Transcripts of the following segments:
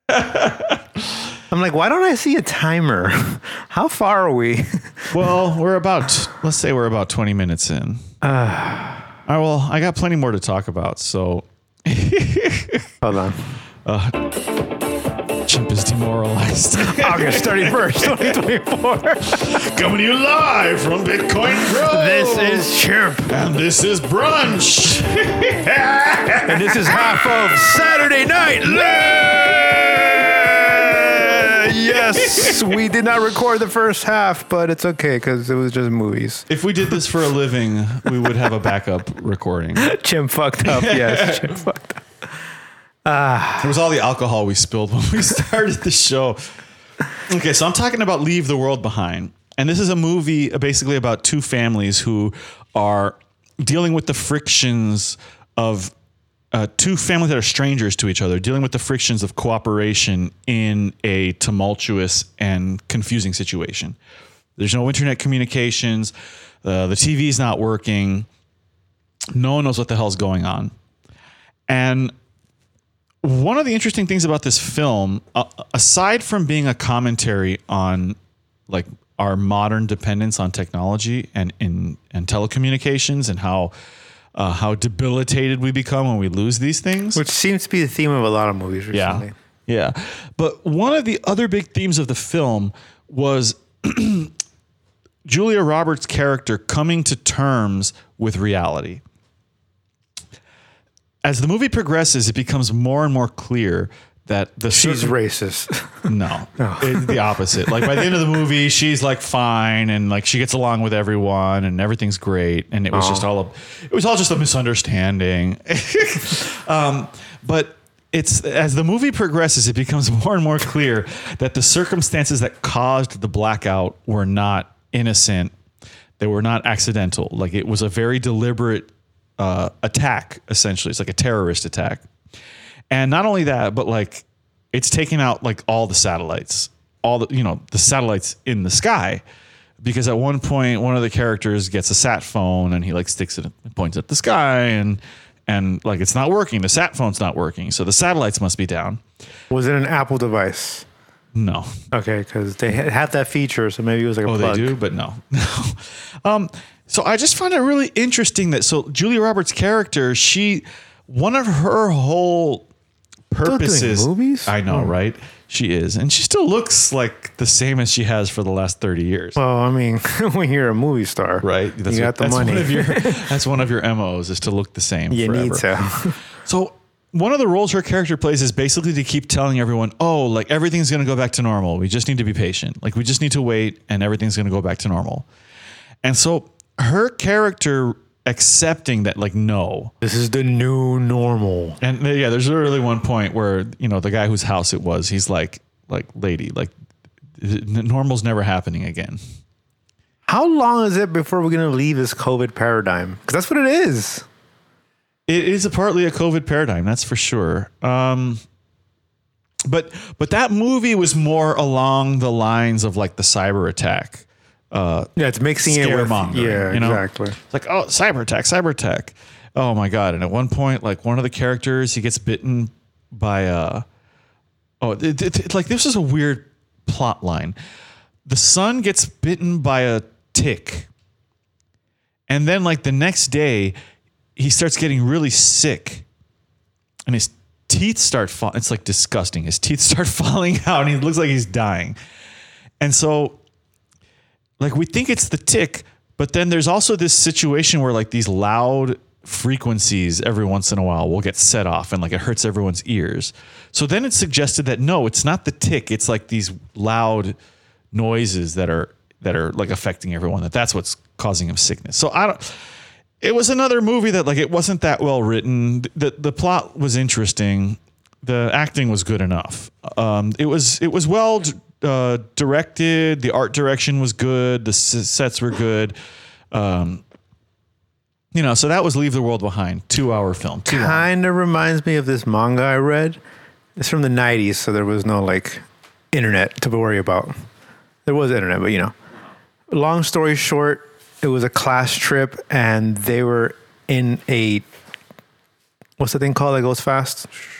I'm like, why don't I see a timer? How far are we? Well, let's say we're about 20 minutes in. I got plenty more to talk about. So Hold on. Chimp is demoralized. August 31st, 2024. Coming to you live from Bitcoin Pro. This is Chimp. And this is Brunch. And this is half of Saturday Night Yes, we did not record the first half, but it's okay because it was just movies. If we did this for a living, we would have a backup recording. Chimp fucked up. Yes, Chimp fucked up. It was all the alcohol we spilled when we started the show. Okay, so I'm talking about Leave the World Behind. And this is a movie basically about two families who are dealing with the frictions of two families that are strangers to each other, dealing with the frictions of cooperation in a tumultuous and confusing situation. There's no internet communications. The TV is not working. No one knows what the hell's going on. And one of the interesting things about this film, aside from being a commentary on like our modern dependence on technology and telecommunications and how debilitated we become when we lose these things. Which seems to be the theme of a lot of movies recently. Yeah. But one of the other big themes of the film was Julia Roberts' character coming to terms with reality. As the movie progresses, it becomes more and more clear that she's racist. No, it's the opposite. Like by the end of the movie, she's like fine and like she gets along with everyone and everything's great. And it was all just a misunderstanding. But it's as the movie progresses, it becomes more and more clear that the circumstances that caused the blackout were not innocent. They were not accidental. Like it was a very deliberate attack. Essentially, it's like a terrorist attack. And not only that, but like it's taking out like all the satellites, the satellites in the sky, because at one point one of the characters gets a sat phone and he like sticks it and points at the sky and like it's not working. The sat phone's not working. So the satellites must be down. Was it an Apple device? No. Okay, because they had that feature, so maybe it was like a plug. Oh, they do, but no. So I just find it really interesting that Julia Roberts' character, one of her whole purposes. Still doing movies? I know, right? She is. And she still looks like the same as she has for the last 30 years. Well, I mean, when you're a movie star, right? You got the money. That's one of your MOs is to look the same you forever. Need to. So one of the roles her character plays is basically to keep telling everyone, like everything's going to go back to normal. We just need to be patient. Like we just need to wait and everything's going to go back to normal. And so her character accepting that, like, no, this is the new normal. And yeah, there's literally one point where, the guy whose house it was, he's like, lady, like normal's never happening again. How long is it before we're going to leave this COVID paradigm? Because that's what it is. It is partly a COVID paradigm. That's for sure. But that movie was more along the lines of like the cyber attack. It's mixing it with exactly. It's like, cyber attack. Oh my God. And at one point, like one of the characters, he gets bitten by like this is a weird plot line. The son gets bitten by a tick. And then like the next day he starts getting really sick and his teeth start falling. It's like disgusting. His teeth start falling out and he looks like he's dying. And so like we think it's the tick, but then there's also this situation where like these loud frequencies every once in a while will get set off and like it hurts everyone's ears. So then it's suggested that no, it's not the tick. It's like these loud noises that are like affecting everyone. That's what's causing him sickness. So it was another movie that like it wasn't that well written. The plot was interesting. The acting was good enough. It was well directed. The art direction was good. The sets were good. So that was Leave the World Behind, 2-hour film. Kind of reminds me of this manga I read. It's from the 90s, so there was no like internet to worry about. There was internet, but long story short, it was a class trip and they were in a, what's the thing called that goes fast?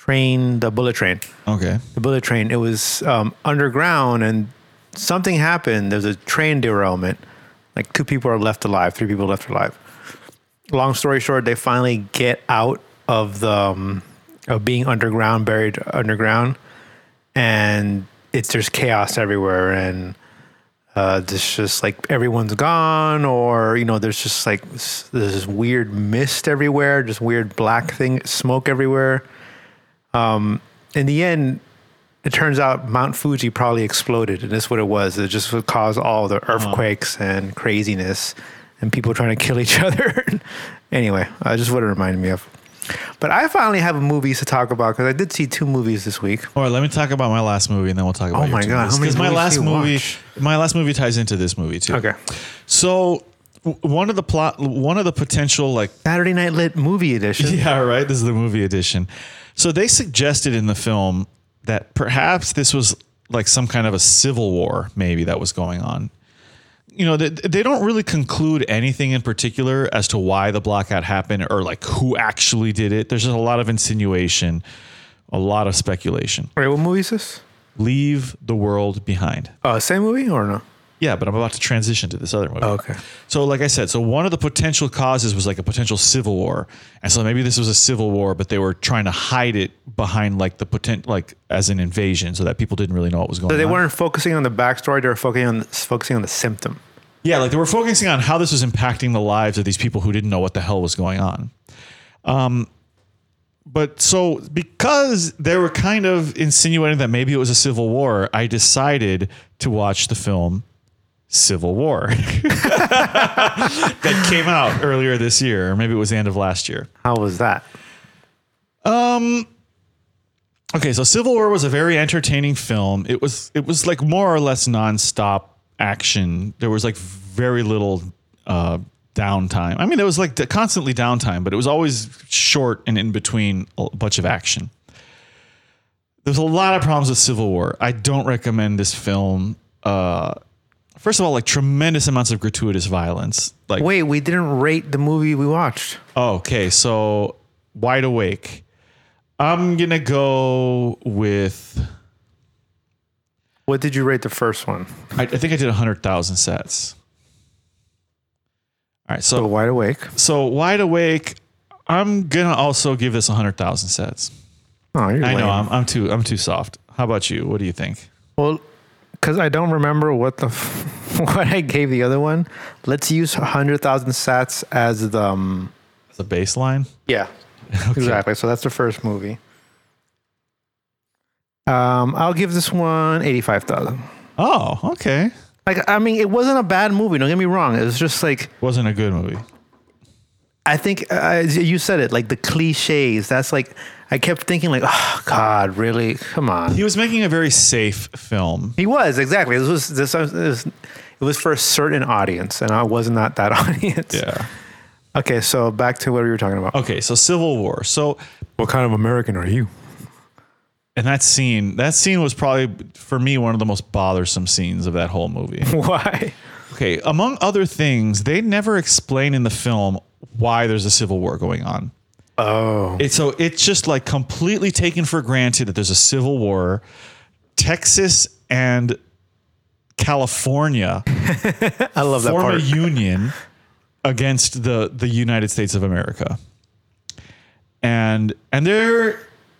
train, the bullet train. Okay. The bullet train. It was underground, and something happened. There's a train derailment. Like 2 people are left alive, 3 people left alive. Long story short, they finally get out of the of being underground, buried underground, and there's chaos everywhere, and there's just like everyone's gone, or there's just like there's this weird mist everywhere, just weird black smoke everywhere. In the end, it turns out Mount Fuji probably exploded, and that's what it was. It just would cause all the earthquakes and craziness and people trying to kill each other. Anyway, just what it reminded me of. But I finally have movies to talk about because I did see 2 movies this week. All right, let me talk about my last movie, and then we'll talk about. Oh my god, how many because movies my last movie ties into this movie too. Okay. So one of the potential like Saturday Night Lit movie edition. yeah, right. This is the movie edition. So they suggested in the film that perhaps this was like some kind of a civil war, maybe that was going on. They don't really conclude anything in particular as to why the blackout happened or like who actually did it. There's just a lot of insinuation, a lot of speculation. Wait, what movie is this? Leave the World Behind. Same movie or no? Yeah, but I'm about to transition to this other movie. Oh, okay. So like I said, one of the potential causes was like a potential civil war. And so maybe this was a civil war, but they were trying to hide it behind like the potential, like as an invasion so that people didn't really know what was going on. So they weren't focusing on the backstory, they were focusing on the symptom. Yeah, like they were focusing on how this was impacting the lives of these people who didn't know what the hell was going on. But so because they were kind of insinuating that maybe it was a civil war, I decided to watch the film Civil War that came out earlier this year, or maybe it was the end of last year. How was that? Okay, so Civil War was a very entertaining film. It was like more or less nonstop action. There was like very little downtime. I mean, there was like constantly downtime, but it was always short and in between a bunch of action. There's a lot of problems with Civil War. I don't recommend this film. First of all, like tremendous amounts of gratuitous violence. Like, wait, we didn't rate the movie we watched. Oh, okay, so Wide Awake. I'm gonna go with. What did you rate the first one? I think I did 100,000 sets. All right, so Wide Awake. So Wide Awake, I'm gonna also give this 100,000 sets. Oh, you're lame. I know I'm too soft. How about you? What do you think? Well, because I don't remember what what I gave the other one. Let's use 100,000 sats as the As a baseline? Yeah, okay. Exactly. So that's the first movie. I'll give this one 85,000. Oh, okay. Like, I mean, it wasn't a bad movie. Don't get me wrong. It was just like wasn't a good movie. I think you said it, like the cliches. That's like I kept thinking, like, oh God, really? Come on. He was making a very safe film. He was exactly. It was for a certain audience, and I was not that audience. Yeah. Okay, so back to what we were talking about. Okay, so Civil War. So, what kind of American are you? And that scene was probably for me one of the most bothersome scenes of that whole movie. Why? Okay, among other things, they never explain in the film why there's a civil war going on. Oh. It's just like completely taken for granted that there's a civil war. Texas and California I love that form part. a union against the United States of America. And they're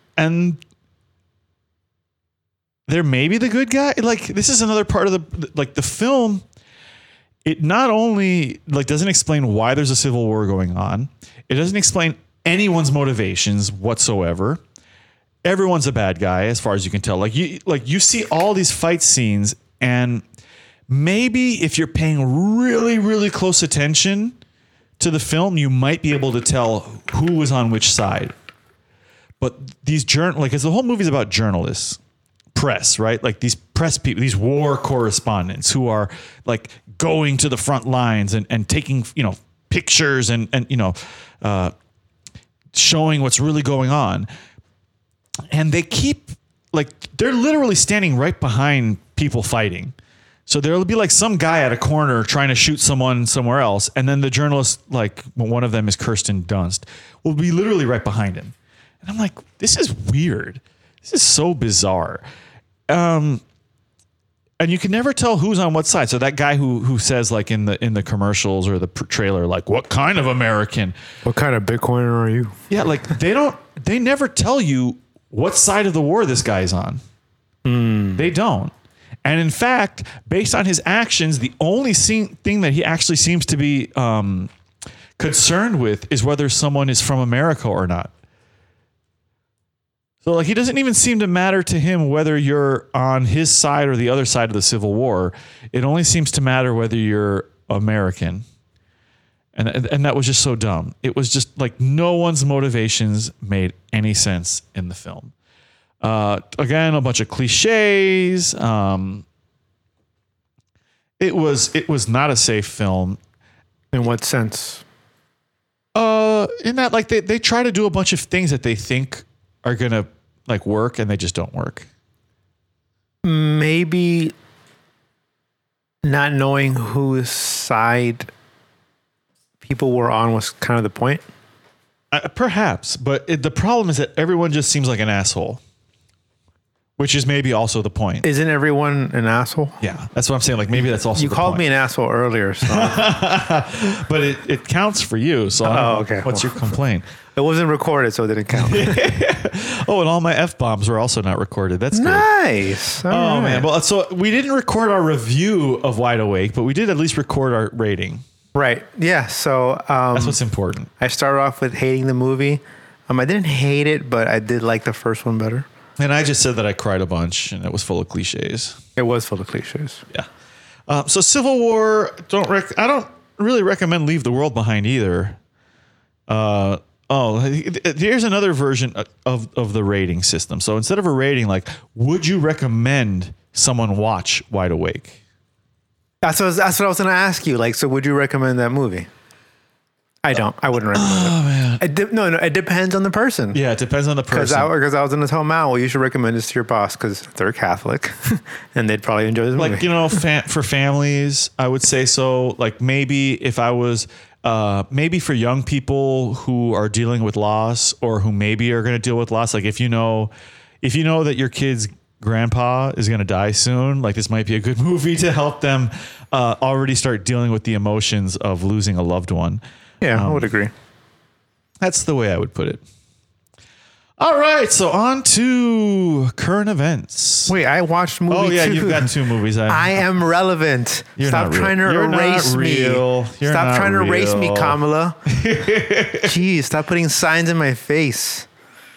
maybe the good guy. Like, this is another part of the film. It not only like doesn't explain why there's a civil war going on. It doesn't explain anyone's motivations whatsoever. Everyone's a bad guy as far as you can tell. Like you see all these fight scenes, and maybe if you're paying really, really close attention to the film, you might be able to tell who was on which side. But these because the whole movie's about journalists, press, right? Like these press people, these war correspondents who are like going to the front lines and taking, pictures and showing what's really going on. And they keep they're literally standing right behind people fighting. So there'll be like some guy at a corner trying to shoot someone somewhere else. And then the journalist, like one of them is Kirsten Dunst, will be literally right behind him. And I'm like, this is weird. This is so bizarre. And you can never tell who's on what side. So that guy who says like in the commercials or the trailer, like, what kind of American? What kind of Bitcoiner are you? Yeah, like they never tell you what side of the war this guy's on. They don't. And in fact, based on his actions, the only thing that he actually seems to be concerned with is whether someone is from America or not. So like, he doesn't even seem to matter to him whether you're on his side or the other side of the Civil War. It only seems to matter whether you're American. And that was just so dumb. It was just like no one's motivations made any sense in the film. Again, a bunch of cliches. It was not a safe film. In what sense? In that, like, they try to do a bunch of things that they think are gonna like work, and they just don't work. Maybe not knowing whose side people were on was kind of the point. Perhaps, but the problem is that everyone just seems like an asshole. Which is maybe also the point. Isn't everyone an asshole? Yeah, that's what I'm saying. Like, maybe that's also you the called point. me an asshole earlier, so. But it counts for you. So okay. What's your complaint? It wasn't recorded, so it didn't count. Oh, and all my F-bombs were also not recorded. That's good. Nice. All right. Man. Well, so we didn't record our review of Wide Awake, but we did at least record our rating. Right. Yeah. So That's what's important. I started off with hating the movie. I didn't hate it, but I did like the first one better. And I just said that I cried a bunch, and it was full of cliches. It was full of cliches. Yeah. So Civil War, I don't really recommend Leave the World Behind either. Here's another version of the rating system. So instead of a rating, like, would you recommend someone watch Wide Awake? That's what I was going to ask you. Like, so would you recommend that movie? I don't. I wouldn't recommend it. Oh, man. It depends on the person. Yeah, it depends on the person. Because I was going to tell Mal, well, you should recommend this to your boss because they're Catholic and they'd probably enjoy this movie. Like, for families, I would say so. Like, maybe if I was, maybe for young people who are dealing with loss or who maybe are going to deal with loss. Like, if you know that your kid's grandpa is going to die soon, like, this might be a good movie to help them already start dealing with the emotions of losing a loved one. Yeah, I would agree. That's the way I would put it. All right, so on to current events. Wait, I watched movie 2. Oh, yeah, you've got 2 movies. I am relevant. Stop trying to erase me. Stop trying to erase me, Kamala. Jeez, stop putting signs in my face.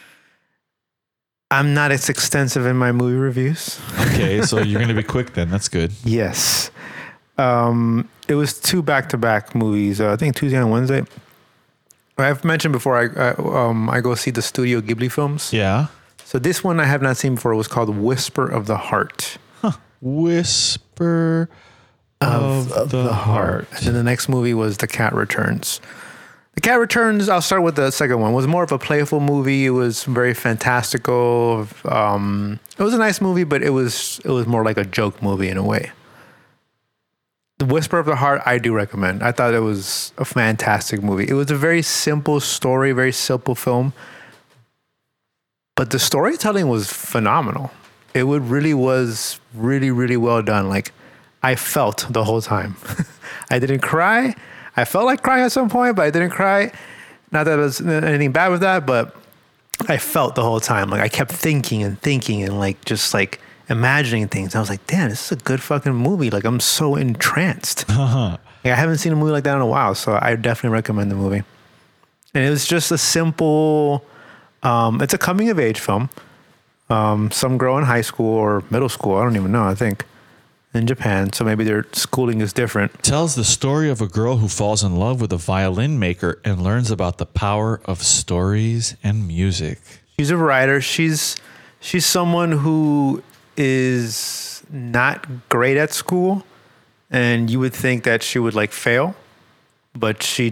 I'm not as extensive in my movie reviews. Okay, so you're going to be quick then. That's good. Yes. It was 2 back-to-back movies. I think Tuesday and Wednesday. I've mentioned before I go see the Studio Ghibli films. Yeah. So this one I have not seen before. It was called Whisper of the Heart. Huh. Whisper of the Heart. And then the next movie was The Cat Returns. The Cat Returns, I'll start with the second one, was more of a playful movie. It was very fantastical. It was a nice movie, but it was more like a joke movie in a way. The Whisper of the Heart, I do recommend. I thought it was a fantastic movie. It was a very simple story, very simple film. But the storytelling was phenomenal. It really was really, really well done. Like, I felt the whole time. I didn't cry. I felt like crying at some point, but I didn't cry. Not that there's anything bad with that, but I felt the whole time. Like, I kept thinking and like, just like, imagining things. I was like, damn, this is a good fucking movie. Like, I'm so entranced. Like, I haven't seen a movie like that in a while, so I definitely recommend the movie. And it was just a simple, it's a coming of age film. Some girl in high school or middle school, I don't even know, I think, in Japan. So maybe their schooling is different. Tells the story of a girl who falls in love with a violin maker and learns about the power of stories and music. She's a writer. She's someone who is not great at school, and you would think that she would like fail, but she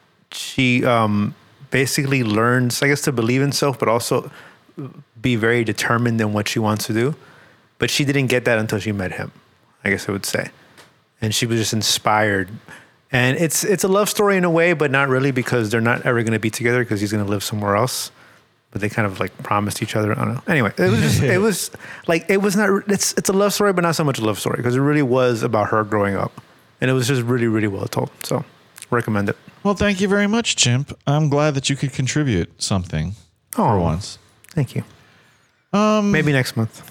basically learns, I guess, to believe in herself, but also be very determined in what she wants to do. But she didn't get that until she met him, I guess I would say, and she was just inspired. And it's a love story in a way, but not really, because they're not ever going to be together because he's going to live somewhere else. but they kind of like promised each other. I don't know. Anyway, it was just, it was like, it was not, it's a love story, but not so much a love story because it really was about her growing up, and it was just really, really well told. So recommend it. Well, thank you very much, Chimp. I'm glad that you could contribute something for once. Thank you. Maybe next month.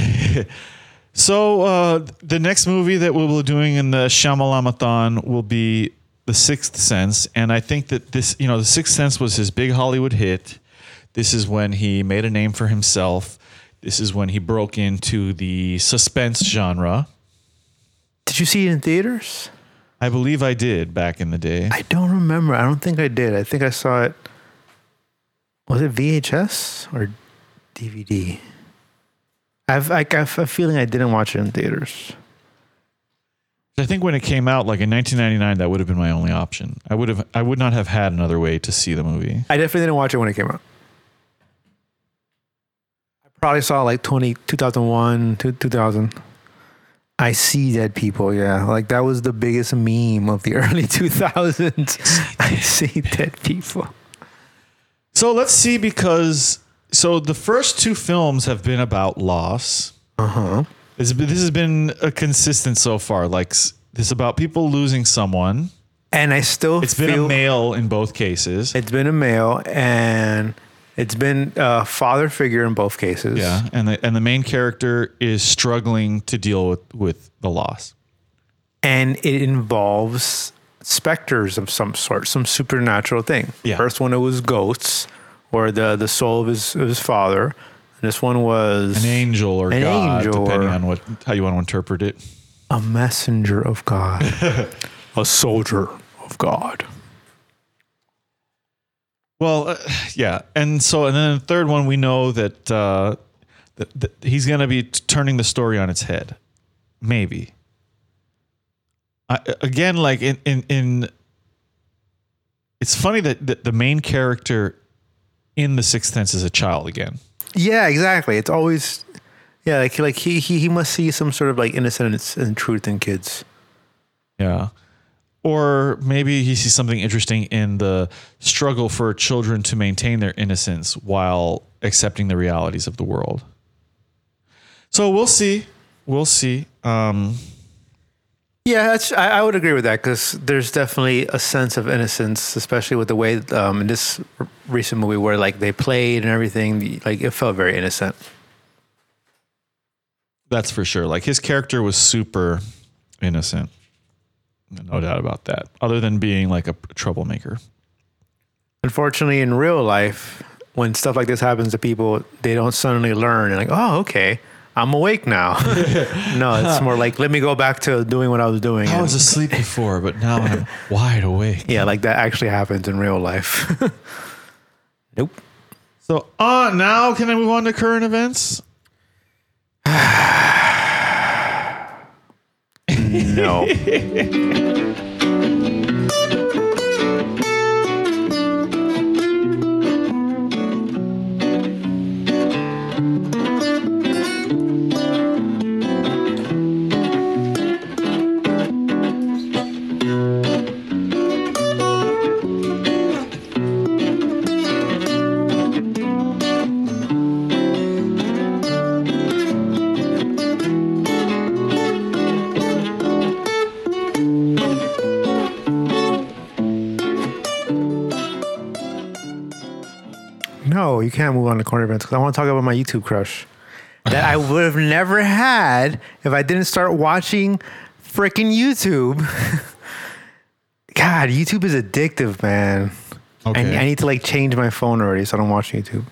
So the next movie that we'll be doing in the Shyamalamathon will be The Sixth Sense. And I think that this, The Sixth Sense was his big Hollywood hit. This is when he made a name for himself. This is when he broke into the suspense genre. Did you see it in theaters? I believe I did back in the day. I don't remember. I don't think I did. I think I saw it. Was it VHS or DVD? I have a feeling I didn't watch it in theaters. I think when it came out, like in 1999, that would have been my only option. I would not have had another way to see the movie. I definitely didn't watch it when it came out. I probably saw like 2001, 2000. I See Dead People, yeah. Like that was the biggest meme of the early 2000s. I See Dead People. So let's see, because the first two films have been about loss. Uh-huh. This has been a consistent so far. Like this is about people losing someone. And it's been a male in both cases. It's been a male, and it's been a father figure in both cases. Yeah, and the main character is struggling to deal with the loss. And it involves specters of some sort, some supernatural thing. Yeah. First one, it was ghosts, or the soul of his father. And this one was an angel or God, depending on how you want to interpret it. A messenger of God, a soldier of God. Well, yeah, and then the third one, we know that that he's going to be turning the story on its head, maybe. Again, like in it's funny that the main character in The Sixth Sense is a child again. Yeah, exactly. It's always, yeah, like he must see some sort of like innocence and truth in kids. Yeah. Or maybe he sees something interesting in the struggle for children to maintain their innocence while accepting the realities of the world. So we'll see. We'll see. Yeah, I would agree with that, because there's definitely a sense of innocence, especially with the way in this recent movie where like they played and everything, like it felt very innocent. That's for sure. Like his character was super innocent. No doubt about that. Other than being like a troublemaker. Unfortunately, in real life, when stuff like this happens to people, they don't suddenly learn and like, oh, okay, I'm awake now. No, it's more like, let me go back to doing what I was doing. I was asleep before, but now I'm wide awake. Yeah, like that actually happens in real life. Nope. So now can I move on to current events? No. No, you can't move on to current events because I want to talk about my YouTube crush that I would have never had if I didn't start watching freaking YouTube. God, YouTube is addictive, man. Okay. I need to like change my phone already so I don't watch YouTube.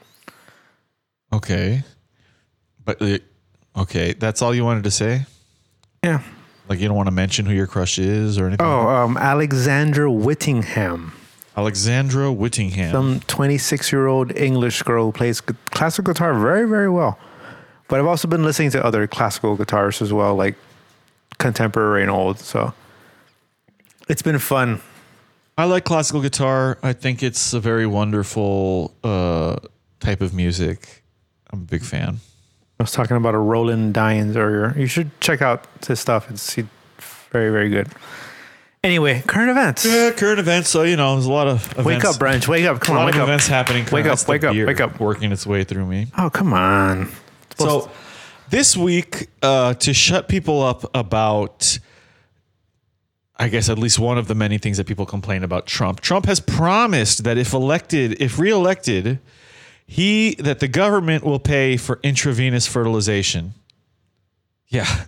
Okay. But, okay, that's all you wanted to say? Yeah. Like you don't want to mention who your crush is or anything? Oh, Alexandra Whittingham. Alexandra Whittingham. Some 26-year-old English girl who plays classical guitar very, very well. But I've also been listening to other classical guitarists as well, like contemporary and old. So it's been fun. I like classical guitar. I think it's a very wonderful type of music. I'm a big fan. I was talking about a Roland Dines earlier. You should check out his stuff. It's very, very good. Anyway, current events. Yeah, current events. So, there's a lot of events. Wake up, Branch. Wake up. Come A on, lot wake of up. events happening. Wake up, That's the wake up, beer wake up. working its way through me. Oh, come on. So this week, to shut people up about, I guess, at least one of the many things that people complain about Trump has promised that if reelected, that the government will pay for intravenous fertilization. Yeah.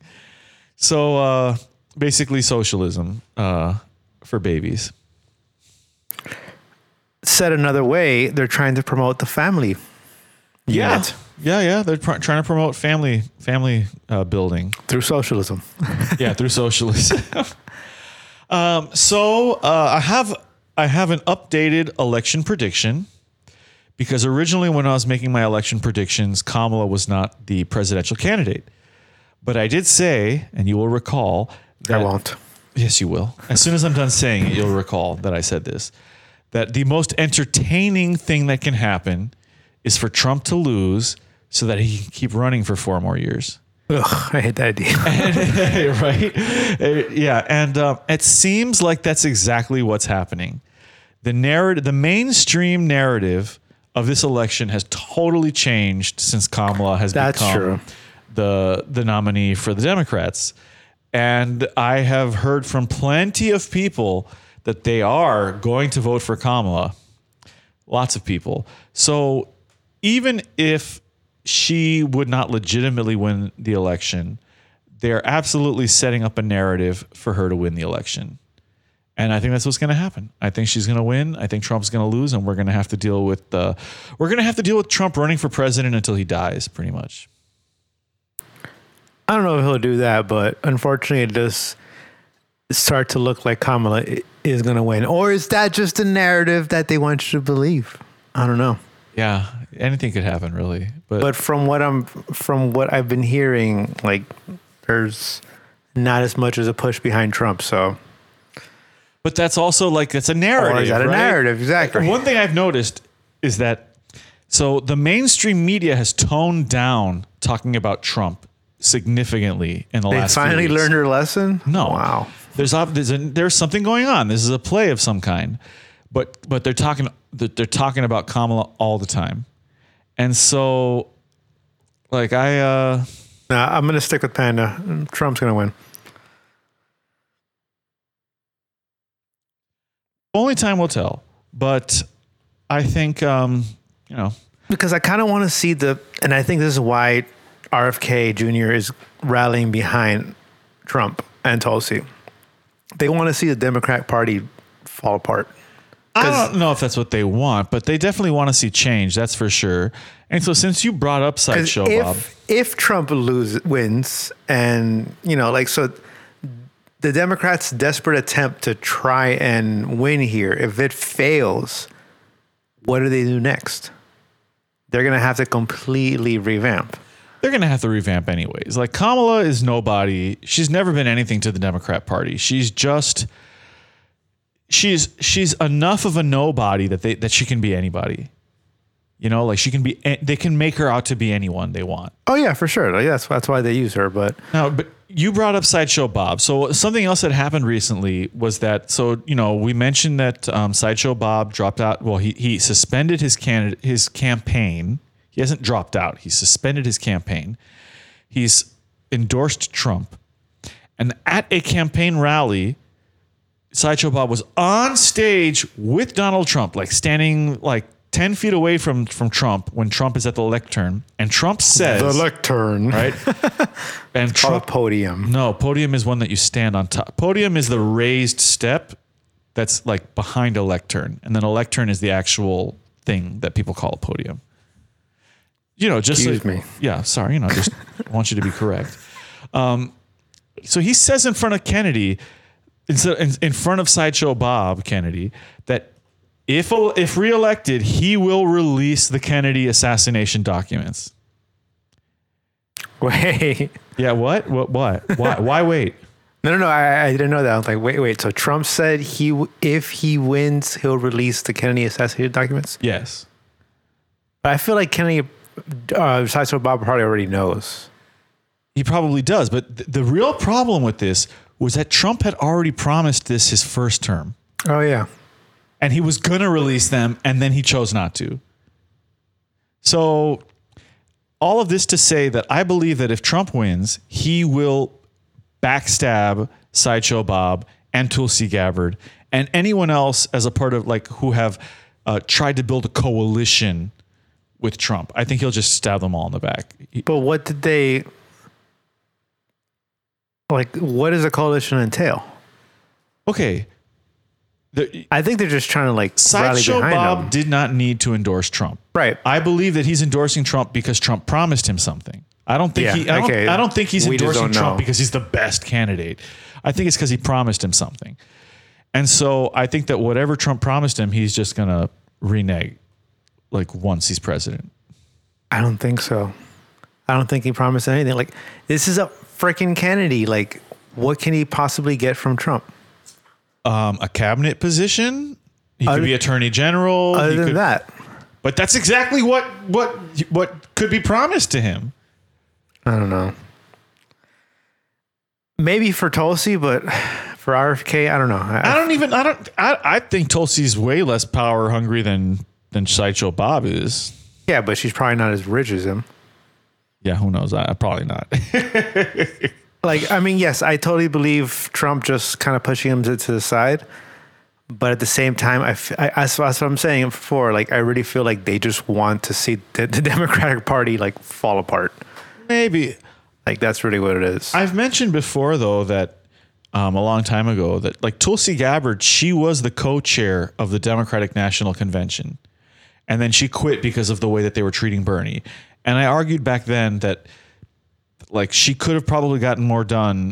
So basically socialism for babies. Said another way, they're trying to promote the family unit Yeah. They're trying to promote family building through socialism. Yeah, through socialism. So I have an updated election prediction, because originally when I was making my election predictions, Kamala was not the presidential candidate. But I did say, and you will recall that, I won't. Yes, you will. As soon as I'm done saying it, you'll recall that I said this, that the most entertaining thing that can happen is for Trump to lose so that he can keep running for 4 more years. Ugh, I hate that idea. Right? Yeah. And it seems like that's exactly what's happening. The mainstream narrative of this election has totally changed since Kamala has become true. the nominee for the Democrats. And I have heard from plenty of people that they are going to vote for Kamala. Lots of people. So even if she would not legitimately win the election, they're absolutely setting up a narrative for her to win the election. And I think that's what's going to happen. I think she's going to win. I think Trump's going to lose, and we're going to have to deal with Trump running for president until he dies, pretty much. I don't know if he'll do that, but unfortunately it does start to look like Kamala is going to win. Or is that just a narrative that they want you to believe? I don't know. Yeah, anything could happen, really. But from what I've been hearing, like, there's not as much as a push behind Trump. So, but that's also like, it's a narrative. Or is that a right? narrative? Exactly. One thing I've noticed is that the mainstream media has toned down talking about Trump significantly in the last few finally weeks. learned their lesson. No. Wow. There's something going on. This is a play of some kind, but they're talking about Kamala all the time, and so like I'm gonna stick with Panda. Trump's gonna win. Only time will tell, but I think because I kind of want to see and I think this is why RFK Jr. is rallying behind Trump and Tulsi. They want to see the Democrat Party fall apart. I don't know if that's what they want, but they definitely want to see change. That's for sure. And so since you brought up Sideshow Bob, if Trump wins, and so the Democrats' desperate attempt to try and win here, if it fails, what do they do next? They're going to have to completely revamp. They're going to have to revamp anyways. Like, Kamala is nobody. She's never been anything to the Democrat Party. She's enough of a nobody that she can be anybody. Like they can make her out to be anyone they want. Oh yeah, for sure. Like, that's why they use her. But you brought up Sideshow Bob. So something else that happened recently was that, we mentioned that Sideshow Bob dropped out. Well, he suspended his campaign. He hasn't dropped out. He suspended his campaign. He's endorsed Trump. And at a campaign rally, Sideshow Bob was on stage with Donald Trump, like standing like 10 feet away from Trump when Trump is at the lectern. And Trump says... The lectern. Right? And Trump... podium. No, podium is one that you stand on top. Podium is the raised step that's like behind a lectern. And then a lectern is the actual thing that people call a podium. Excuse me. Yeah, sorry. Just want you to be correct. So he says in front of Kennedy... in front of Sideshow Bob Kennedy, that if reelected, he will release the Kennedy assassination documents. Wait. Yeah, what? Why wait? No. I didn't know that. I was like, wait. So Trump said if he wins, he'll release the Kennedy assassination documents? Yes. But I feel like Kennedy, Sideshow Bob probably already knows. He probably does. But the real problem with this was that Trump had already promised this his first term. Oh yeah. And he was going to release them, and then he chose not to. So all of this to say that I believe that if Trump wins, he will backstab Sideshow Bob and Tulsi Gabbard and anyone else as a part of like who have tried to build a coalition with Trump. I think he'll just stab them all in the back. But what did they like? What does a coalition entail? Okay. I think they're just trying to like rally Sideshow behind Bob him. did not need to endorse Trump. Right. I believe that he's endorsing Trump because Trump promised him something. I don't think Yeah, I don't think he's we just endorsing don't Trump know. because he's the best candidate. I think it's because he promised him something. And so I think that whatever Trump promised him, he's just going to renege like once he's president. I don't think so. I don't think he promised anything. Like, this is a freaking Kennedy. Like, what can he possibly get from Trump? A cabinet position. He could be attorney general. Other than that, But that's exactly what could be promised to him. I don't know. Maybe for Tulsi, but for RFK, I don't know. I think Tulsi's way less power hungry than Sideshow Bob is. Yeah, but she's probably not as rich as him. Yeah, who knows? Probably not. Like, I mean, yes, I totally believe Trump just kind of pushing him to the side. But at the same time, that's what I'm saying before. Like, I really feel like they just want to see the Democratic Party like fall apart. Maybe. Like, that's really what it is. I've mentioned before, though, that a long time ago that like Tulsi Gabbard, she was the co-chair of the Democratic National Convention. And then she quit because of the way that they were treating Bernie. And I argued back then that like she could have probably gotten more done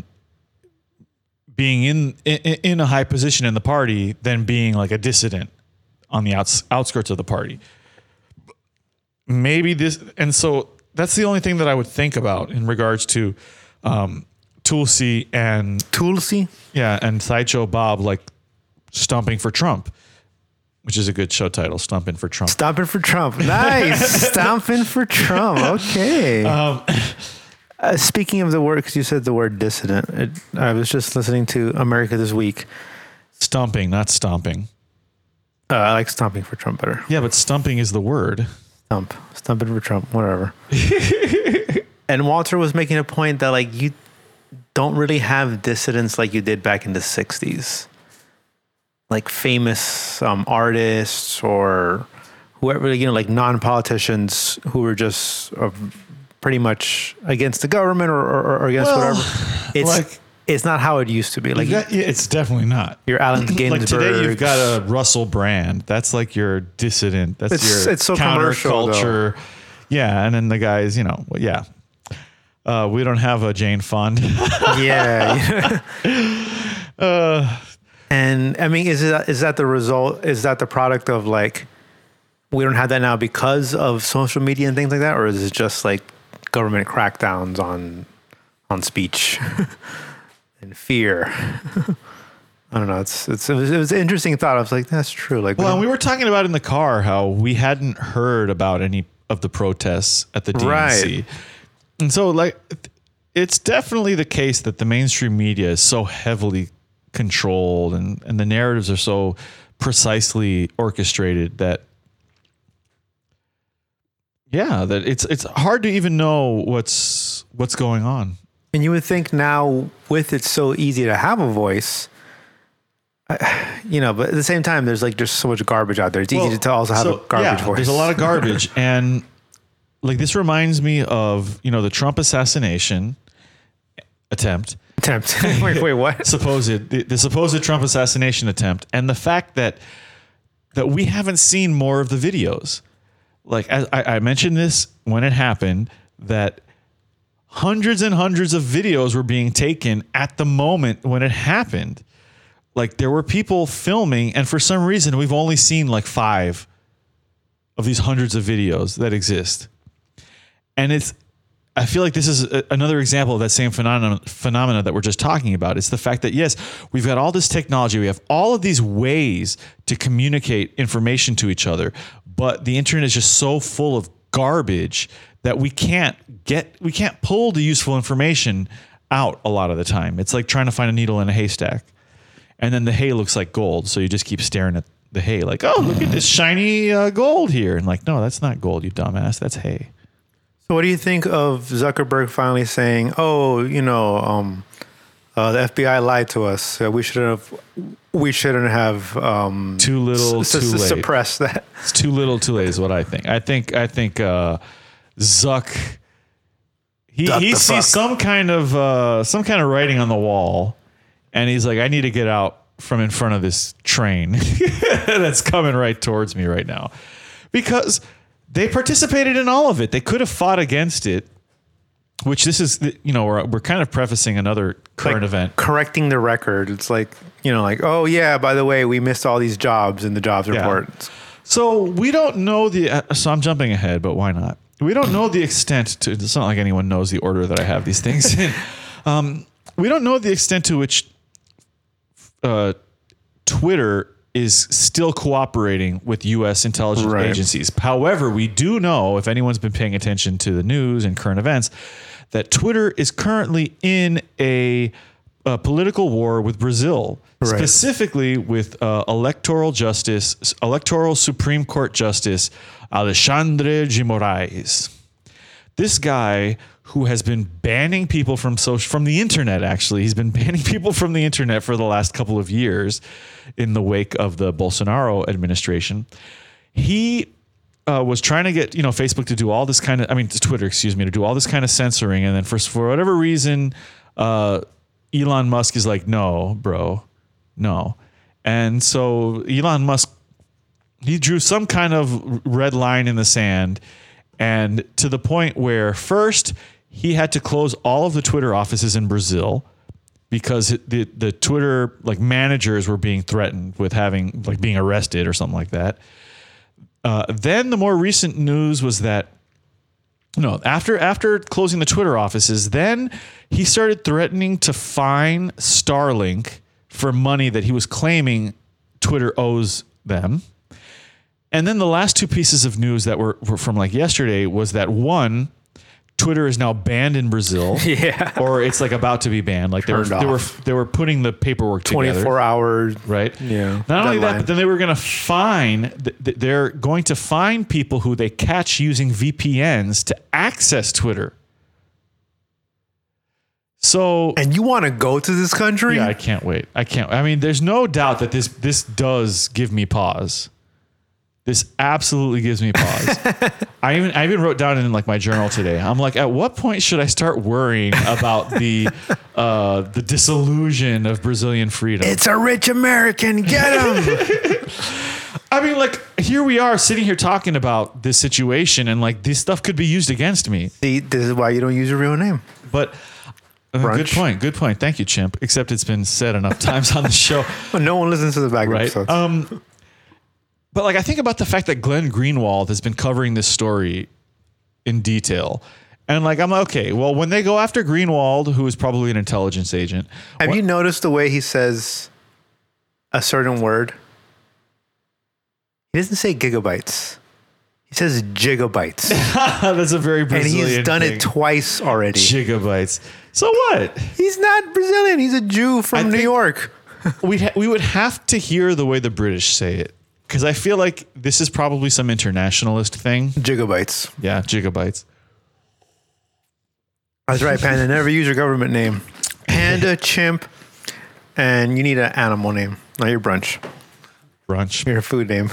being in a high position in the party than being like a dissident on the outskirts of the party. Maybe this, and so that's the only thing that I would think about in regards to Tulsi and Sideshow Bob like stumping for Trump, which is a good show title, Stumping for Trump. Stomping for Trump. Nice. Stomping for Trump. Okay. Speaking of the word, because you said the word dissident, I was just listening to America This Week. Stumping, not stomping. I like stomping for Trump better. Yeah, but stumping is the word. Stumping for Trump, whatever. And Walter was making a point that like you don't really have dissidents like you did back in the 60s. Like famous artists or whoever, like non-politicians who were just pretty much against the government or against whatever. It's not how it used to be. Like it's definitely not. Your Allen Ginsberg. Like today, you've got a Russell Brand. That's like your dissident. That's it's so counterculture. Yeah, and then the guys, we don't have a Jane Fonda. Yeah. And I mean, is that the result? Is that the product of like we don't have that now because of social media and things like that, or is it just like government crackdowns on speech and fear? I don't know. It was an interesting thought. I was like, that's true. Like, well, and we were talking about in the car how we hadn't heard about any of the protests at the DNC, right. And so like it's definitely the case that the mainstream media is so heavily controlled and the narratives are so precisely orchestrated that that it's hard to even know what's going on. And you would think now with it so easy to have a voice, but at the same time, there's like just so much garbage out there. It's easy to also have a garbage voice. There's a lot of garbage. And like, this reminds me of, the Trump assassination attempt. Wait, what? The supposed Trump assassination attempt. And the fact that we haven't seen more of the videos. Like, as I mentioned this when it happened, that hundreds and hundreds of videos were being taken at the moment when it happened. Like, there were people filming, and for some reason, we've only seen like 5 of these hundreds of videos that exist. And I feel like this is another example of that same phenomena that we're just talking about. It's the fact that, yes, we've got all this technology. We have all of these ways to communicate information to each other, but the internet is just so full of garbage that we can't pull the useful information out a lot of the time. It's like trying to find a needle in a haystack. And then the hay looks like gold. So you just keep staring at the hay like, oh, look at this shiny gold here. And like, no, that's not gold, you dumbass. That's hay. So what do you think of Zuckerberg finally saying, oh, the FBI lied to us. We shouldn't have too little, too late. Suppressed that. It's too little, too late is what I think. I think Zuck, he sees some kind of writing on the wall, and he's like, I need to get out from in front of this train that's coming right towards me right now, because they participated in all of it. They could have fought against it, which this is, we're kind of prefacing another current event. Correcting the record. It's like, oh yeah, by the way, we missed all these jobs in the jobs report. So we don't know so I'm jumping ahead, but why not? We don't know the extent to, it's not like anyone knows the order that I have these things in. We don't know the extent to which Twitter is still cooperating with U.S. intelligence agencies. However, we do know, if anyone's been paying attention to the news and current events, that Twitter is currently in a political war with Brazil, specifically with electoral Supreme Court Justice Alexandre de Moraes. This guy who has been banning people from the internet, actually. He's been banning people from the internet for the last couple of years in the wake of the Bolsonaro administration. He was trying to get, Facebook to do all this kind of, Twitter, to do all this kind of censoring. And then for whatever reason, Elon Musk is like, no, bro, no. And so Elon Musk, he drew some kind of red line in the sand, and to the point where first he had to close all of the Twitter offices in Brazil because the Twitter managers were being threatened with being arrested or something like that. Then the more recent news was that after closing the Twitter offices, then he started threatening to fine Starlink for money that he was claiming Twitter owes them. And then the last two pieces of news that were from yesterday was that one, Twitter is now banned in Brazil, or it's about to be banned. They were putting the paperwork 24 hours, right? Yeah. Not only that, but then they were going to fine. They're going to fine people who they catch using VPNs to access Twitter. So, and you want to go to this country? Yeah, I can't wait. There's no doubt that this does give me pause. This absolutely gives me pause. I even wrote down in my journal today. I'm like, at what point should I start worrying about the disillusion of Brazilian freedom? It's a rich American. Get him. Here we are sitting here talking about this situation, and this stuff could be used against me. See, this is why you don't use your real name. But good point. Thank you, Chimp. Except it's been said enough times on the show. Well, no one listens to the back episodes. But I think about the fact that Glenn Greenwald has been covering this story in detail. And I'm like, okay, well, when they go after Greenwald, who is probably an intelligence agent. Have you noticed the way he says a certain word? He doesn't say gigabytes. He says gigabytes. That's a very Brazilian And he's done thing. It twice already. Gigabytes. So what? He's not Brazilian. He's a Jew from New York. we would have to hear the way the British say it. Because I feel like this is probably some internationalist thing. Gigabytes. Yeah, gigabytes. That's right, Panda. Never use your government name. Panda, Chimp, and you need an animal name, not your brunch. Your food name.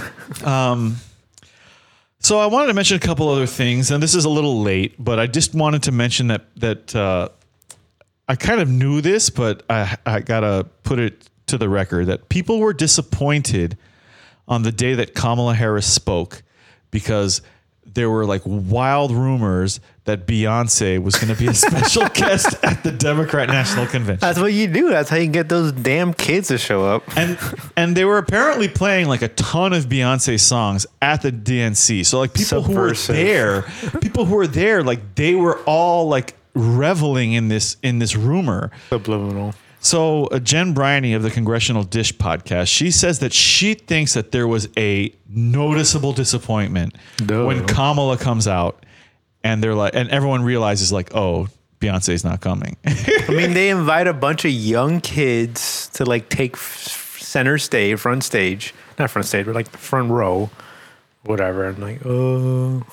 So I wanted to mention a couple other things, and this is a little late, but I just wanted to mention that I kind of knew this, but I gotta put it to the record that people were disappointed on the day that Kamala Harris spoke because there were wild rumors that Beyonce was going to be a special guest at the Democrat National Convention. That's what you do. That's how you get those damn kids to show up. And they were apparently playing a ton of Beyonce songs at the DNC. So people who were there, they were all reveling in this rumor. Subliminal. So Jen Briney of the Congressional Dish podcast, she says that she thinks that there was a noticeable disappointment when Kamala comes out, and they're and everyone realizes oh, Beyonce's not coming. I mean, they invite a bunch of young kids to like take front stage, not front stage, but like the front row, whatever. I'm like, oh.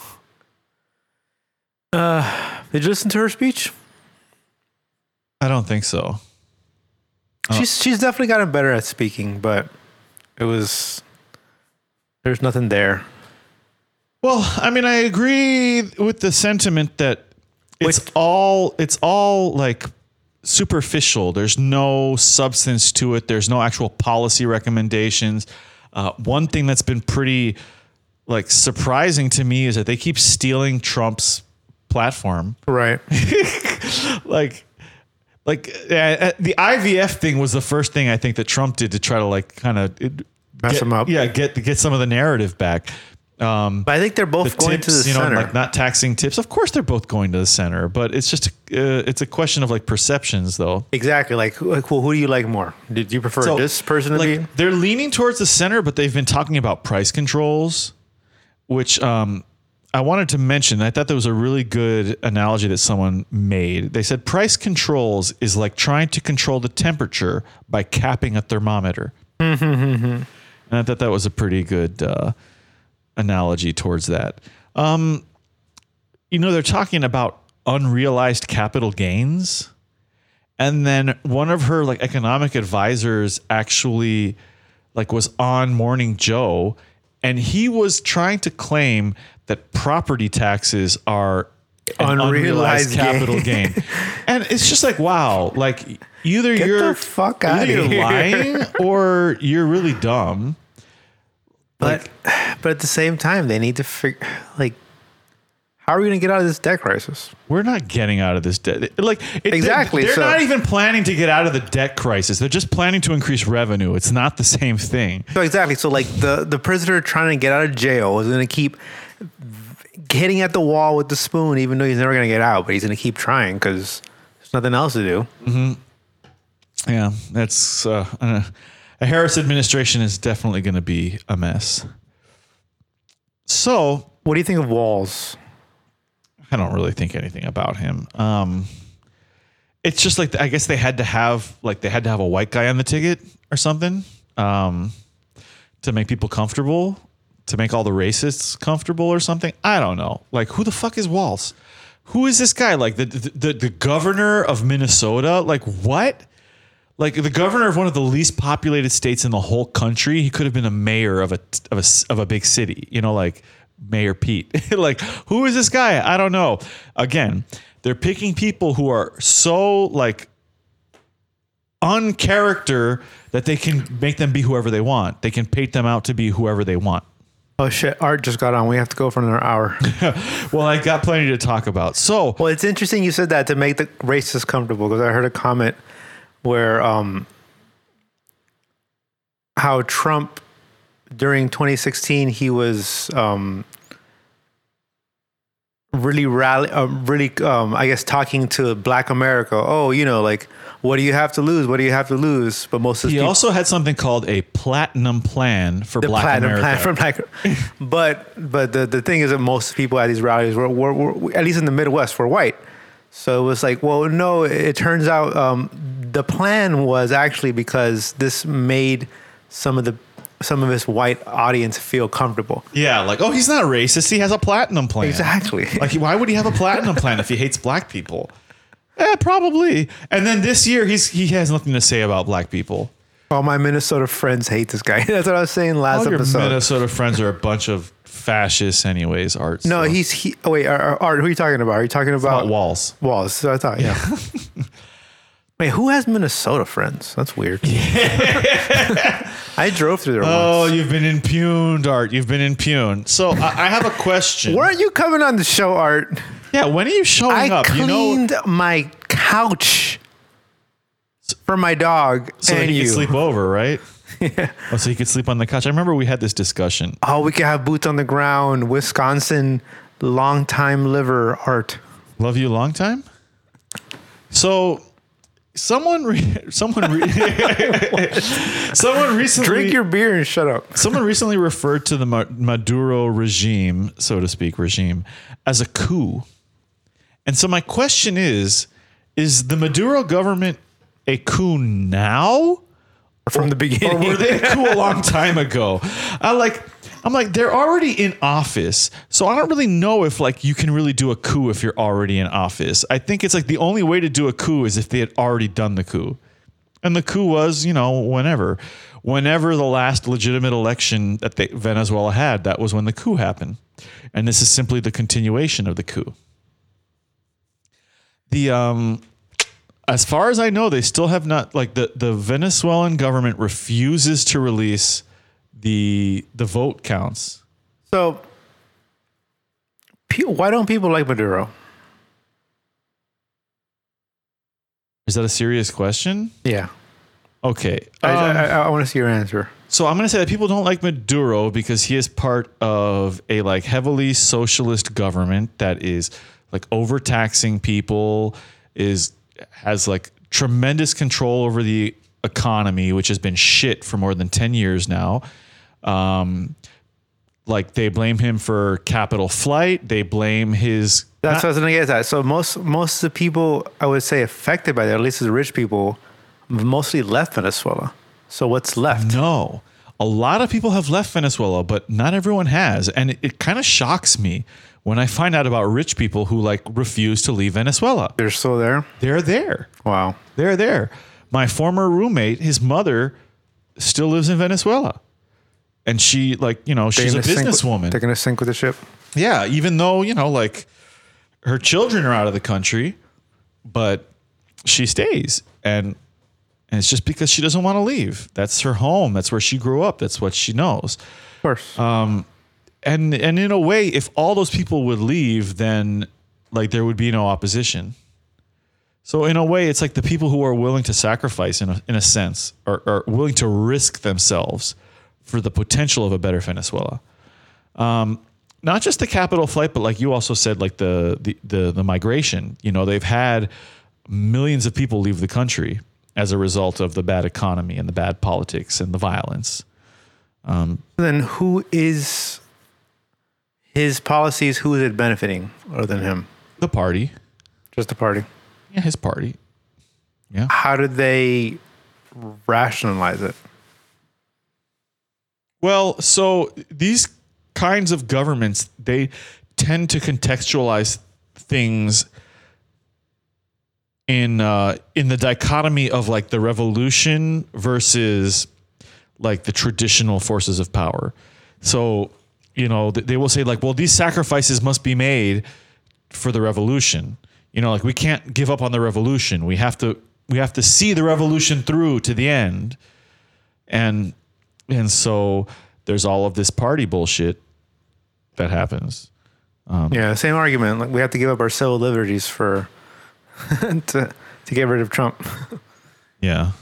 Did you listen to her speech? I don't think so. She's definitely gotten better at speaking, but there's nothing there. Well, I mean, I agree with the sentiment that it's all like superficial. There's no substance to it. There's no actual policy recommendations. One thing that's been pretty like surprising to me is that they keep stealing Trump's platform. Right. Like the IVF thing was the first thing I think that Trump did to try to like kind of Mess him up. Yeah, get some of the narrative back. But I think they're both going to the center. Like not taxing tips. Of course, they're both going to the center, but it's just it's a question of like perceptions, though. Exactly. Like, well, who do you like more? Did you prefer this person to be? They're leaning towards the center, but they've been talking about price controls, which I wanted to mention. I thought that was a really good analogy that someone made. They said price controls is like trying to control the temperature by capping a thermometer. And I thought that was a pretty good analogy towards that. They're talking about unrealized capital gains. And then one of her like economic advisors actually like was on Morning Joe, and he was trying to claim that property taxes are an unrealized capital gain. And it's just like, wow, like either Get you're the fuck out of you're here. lying or you're really dumb. But at the same time, they need to figure like, how are we going to get out of this debt crisis? We're not getting out of this debt. Exactly. They're not even planning to get out of the debt crisis. They're just planning to increase revenue. It's not the same thing. So exactly. So like the prisoner trying to get out of jail is going to keep hitting at the wall with the spoon, even though he's never going to get out, but he's going to keep trying because there's nothing else to do. Mm-hmm. Yeah, that's a Harris administration is definitely going to be a mess. So what do you think of Walz? I don't really think anything about him. It's just like, I guess they had to have a white guy on the ticket or something to make people comfortable, to make all the racists comfortable or something. I don't know. Like, who the fuck is Walz? Who is this guy? Like the governor of Minnesota? Like what? Like the governor of one of the least populated states in the whole country. He could have been a mayor of a big city, like Mayor Pete. Like, who is this guy? I don't know. Again, they're picking people who are so like uncharacter that they can make them be whoever they want. They can paint them out to be whoever they want. Oh shit, Art just got on. We have to go for another hour. Well, I got plenty to talk about. So, well, it's interesting you said that to make the racists comfortable, because I heard a comment where how Trump during 2016 he was really I guess talking to Black America. Oh, like, what do you have to lose? What do you have to lose? But most of he also had something called a platinum plan for Black America. Plan for Black. But the thing is that most people at these rallies were at least in the Midwest, were white. So it was like, well, no, it turns out the plan was actually because this made some of his white audience feel comfortable. Yeah, like, oh, he's not racist. He has a platinum plan. Exactly. Like, why would he have a platinum plan if he hates black people? Probably. And then this year, he has nothing to say about black people. All my Minnesota friends hate this guy. That's what I was saying last episode. Your Minnesota friends are a bunch of fascists anyways, Art. No, so. Wait, Art, who are you talking about? Are you talking about Walz? Walz, so I thought, yeah. Wait, who has Minnesota friends? That's weird. Yeah. I drove through there once. Oh, you've been impugned, Art. You've been impugned. So I have a question. Weren't you coming on the show, Art? Yeah, when are you showing up? I cleaned my couch for my dog so and that he you. could sleep over, right? Yeah. Oh, so he could sleep on the couch. I remember we had this discussion. Oh, we could have boots on the ground. Wisconsin, long time liver, Art. Love you long time? So someone recently drink your beer and shut up. Someone recently referred to the Maduro regime, so to speak, as a coup. And so my question is, is the Maduro government a coup now? From the beginning. Or were they a coup a long time ago? I'm like, they're already in office. So I don't really know if like you can really do a coup if you're already in office. I think it's like the only way to do a coup is if they had already done the coup. And the coup was, whenever the last legitimate election that Venezuela had, that was when the coup happened. And this is simply the continuation of the coup. As far as I know, they still have not, like the Venezuelan government refuses to release the vote counts. So why don't people like Maduro? Is that a serious question? Yeah. Okay. I want to see your answer. So I'm going to say that people don't like Maduro because he is part of a like heavily socialist government that is like overtaxing people, has like tremendous control over the economy, which has been shit for more than 10 years now. Like they blame him for capital flight. They blame his. That's what I was going to get at. So most of the people I would say affected by that, at least the rich people, mostly left Venezuela. So what's left? No, a lot of people have left Venezuela, but not everyone has. And it kind of shocks me when I find out about rich people who like refuse to leave Venezuela. They're still there? They're there. Wow. They're there. My former roommate, his mother still lives in Venezuela. And she like, she's a businesswoman. They're going to sink with the ship? Yeah. Even though, like her children are out of the country, but she stays. And it's just because she doesn't want to leave. That's her home. That's where she grew up. That's what she knows. Of course. And in a way, if all those people would leave, then like there would be no opposition. So in a way, it's like the people who are willing to sacrifice in a sense, are willing to risk themselves for the potential of a better Venezuela. Not just the capital flight, but like you also said, like the migration. They've had millions of people leave the country as a result of the bad economy and the bad politics and the violence. Then who is his policies? Who is it benefiting other than him? The party. Just the party. Yeah, his party. Yeah. How did they rationalize it? Well, so these kinds of governments, they tend to contextualize things in the dichotomy of like the revolution versus like the traditional forces of power. So, they will say like, well, these sacrifices must be made for the revolution. Like we can't give up on the revolution. We have to see the revolution through to the end. And so there's all of this party bullshit that happens. Yeah, same argument. Like we have to give up our civil liberties for to get rid of Trump. Yeah.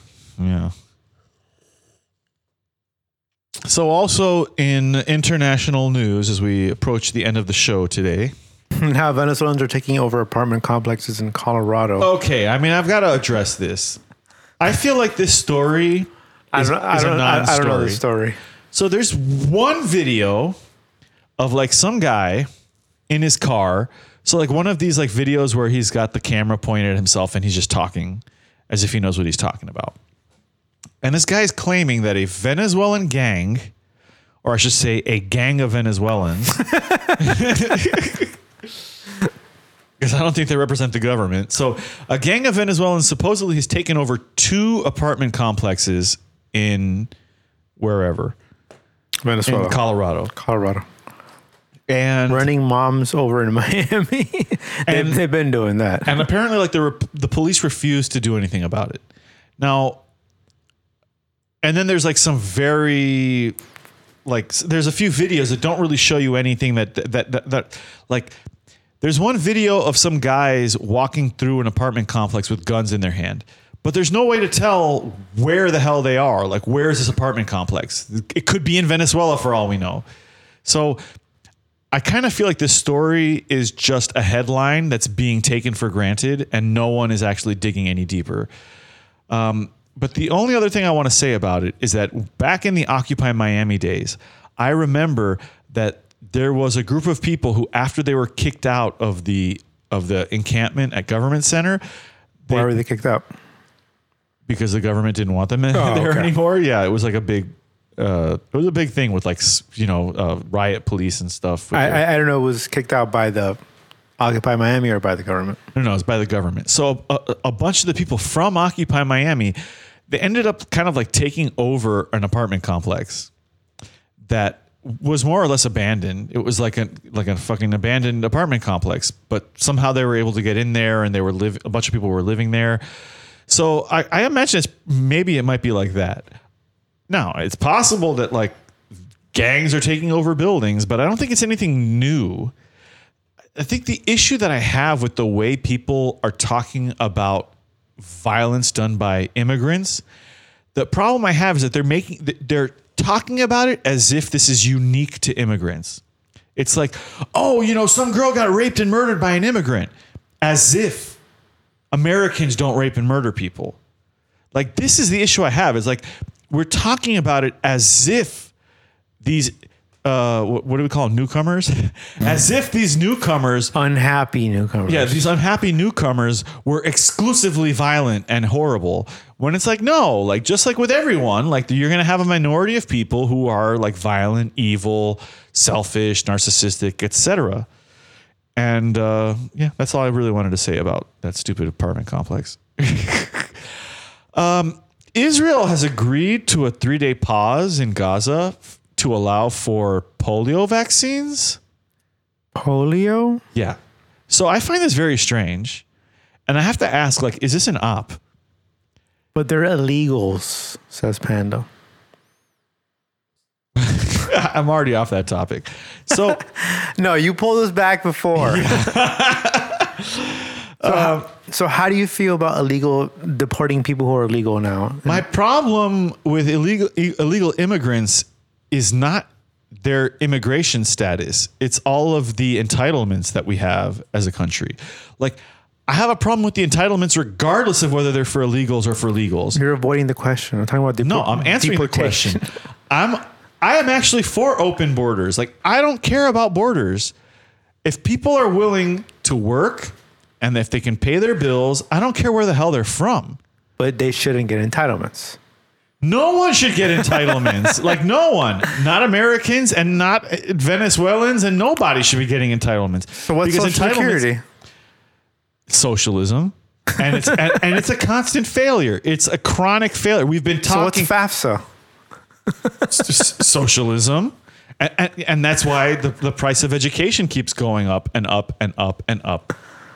So also in international news, as we approach the end of the show today, how Venezuelans are taking over apartment complexes in Colorado. Okay, I've got to address this. I feel like this story is a non-story. I don't know the story. So there's one video of like some guy in his car. So like one of these like videos where he's got the camera pointed at himself and he's just talking as if he knows what he's talking about. And this guy's claiming that a Venezuelan gang, or I should say a gang of Venezuelans, because I don't think they represent the government. So a gang of Venezuelans supposedly has taken over 2 apartment complexes in wherever. Venezuela. In Colorado. And running moms over in Miami. They've been doing that. And apparently like the police refused to do anything about it. Now, and then there's like some very like there's a few videos that don't really show you anything that like there's one video of some guys walking through an apartment complex with guns in their hand, but there's no way to tell where the hell they are. Like, where is this apartment complex? It could be in Venezuela for all we know. So I kind of feel like this story is just a headline that's being taken for granted and no one is actually digging any deeper. But the only other thing I want to say about it is that back in the Occupy Miami days, I remember that there was a group of people who, after they were kicked out of the encampment at Government Center, Why were they kicked out? Because the government didn't want them there okay. anymore. Yeah, it was like a big, it was a big thing with like, riot police and stuff. I don't know. It was kicked out by the Occupy Miami or by the government? No, it's by the government. So a bunch of the people from Occupy Miami, they ended up kind of like taking over an apartment complex that was more or less abandoned. It was like a fucking abandoned apartment complex, but somehow they were able to get in there, and a bunch of people were living there. So I imagine maybe it might be like that. Now, it's possible that like gangs are taking over buildings, but I don't think it's anything new. I think the issue that I have with the way people are talking about violence done by immigrants, the problem I have is that they're talking about it as if this is unique to immigrants. It's like, oh, some girl got raped and murdered by an immigrant, as if Americans don't rape and murder people. Like, this is the issue I have, is like, we're talking about it as if these, what do we call them? Newcomers? As if these newcomers, Unhappy newcomers. yeah, these unhappy newcomers were exclusively violent and horrible. When it's like, no, like just like with everyone, like you're going to have a minority of people who are like violent, evil, selfish, narcissistic, etc. And yeah, that's all I really wanted to say about that stupid apartment complex. Israel has agreed to a 3-day pause in Gaza to allow for polio vaccines. Polio? Yeah. So I find this very strange. And I have to ask, like, is this an op? But they're illegals, says Panda. I'm already off that topic. So No, you pulled us back before. So how do you feel about deporting people who are illegal now? my problem with illegal immigrants is not their immigration status. It's all of the entitlements that we have as a country. Like, I have a problem with the entitlements regardless of whether they're for illegals or for legals. You're avoiding the question. I'm talking about No, I'm answering the question. I am actually for open borders. Like, I don't care about borders. If people are willing to work and if they can pay their bills, I don't care where the hell they're from. But they shouldn't get entitlements. No one should get entitlements. Like, no one. Not Americans and not Venezuelans, and nobody should be getting entitlements. So what's Social Security? Socialism. And it's a constant failure. It's a chronic failure. We've been talking. So what's FAFSA? Socialism. And that's why the price of education keeps going up and up and up and up.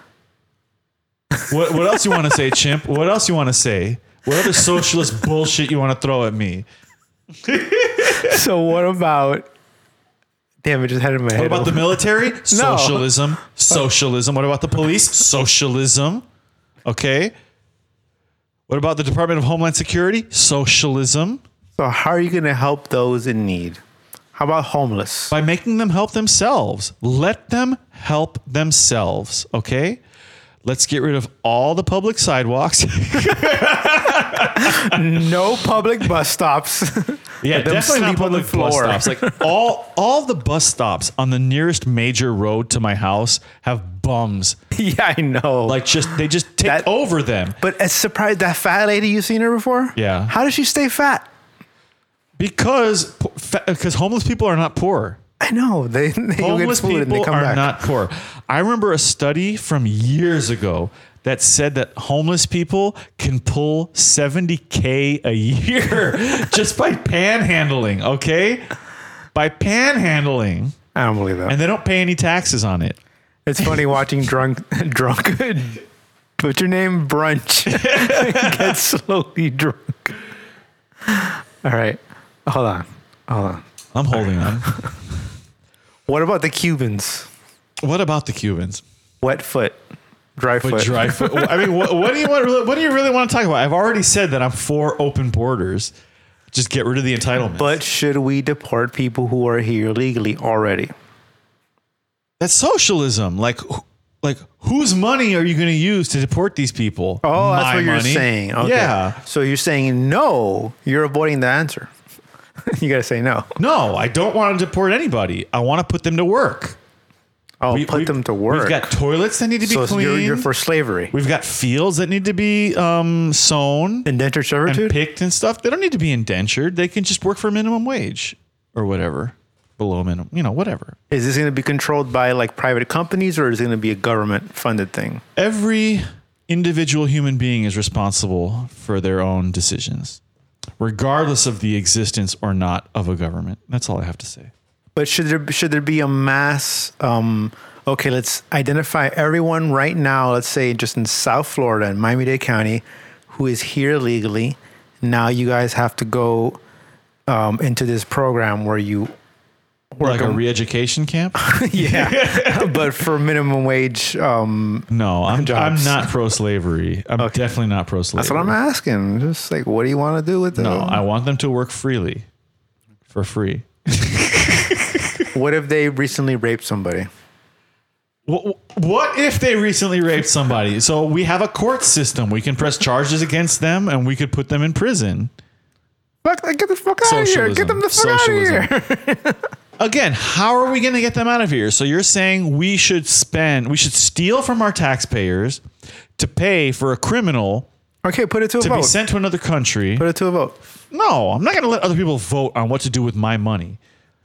What else you want to say, chimp? What else you want to say? What other socialist bullshit you want to throw at me? So what about... Damn, it just had in my head. What about the military? Socialism. Socialism. What about the police? Socialism. Okay. What about the Department of Homeland Security? Socialism. So how are you going to help those in need? How about homeless? By making them help themselves. Let them help themselves. Okay. Let's get rid of all the public sidewalks. No public bus stops. Yeah, Let them definitely not sleep on the public bus floor. stops. Like all the bus stops on the nearest major road to my house have bums. Yeah, I know. Like they just take over them. But it's surprised that fat lady, you seen her before? Yeah. How does she stay fat? Because homeless people are not poor. I know. They go get Homeless food and they people come are back. not poor. I remember a study from years ago that said that homeless people can pull $70K a year just by panhandling, okay? By panhandling. I don't believe that. And they don't pay any taxes on it. It's funny watching drunk, what's your name? Brunch. Get slowly drunk. All right. Hold on. I'm holding on. What about the Cubans? What about the Cubans? Wet foot. Dry But foot. dry foot. I mean, what do you want? What do you really want to talk about? I've already said that I'm for open borders. Just get rid of the entitlements. But should we deport people who are here illegally already? That's socialism. Like whose money are you going to use to deport these people? Oh, that's My what you're money. saying. Okay. Yeah. So you're saying no. You're avoiding the answer. You got to say no. No, I don't want to deport anybody. I want to put them to work. Put them to work. We've got toilets that need to be so cleaned. you're for slavery. We've got fields that need to be sown Indentured and servitude? picked and stuff. They don't need to be indentured. They can just work for minimum wage or whatever, below minimum, whatever. Is this going to be controlled by like private companies, or is it going to be a government funded thing? Every individual human being is responsible for their own decisions, regardless of the existence or not of a government. That's all I have to say. But should there be a mass? Okay, let's identify everyone right now. Let's say just in South Florida and Miami-Dade County, who is here legally. Now you guys have to go into this program where you work Like a re-education camp? yeah, but for minimum wage. No, I'm Jobs. not pro-slavery. I'm definitely not pro-slavery. That's what I'm asking. Just like, what do you want to do with them? No, I want them to work freely, for free. What if they recently raped somebody? What if they recently raped somebody? So we have a court system. We can press charges against them and we could put them in prison. Fuck, get the fuck out of here. Get them the fuck out of here. Again, how are we going to get them out of here? So you're saying we should steal from our taxpayers to pay for a criminal Okay, put it to a to vote. be sent to another country. Put it to a vote. No, I'm not going to let other people vote on what to do with my money.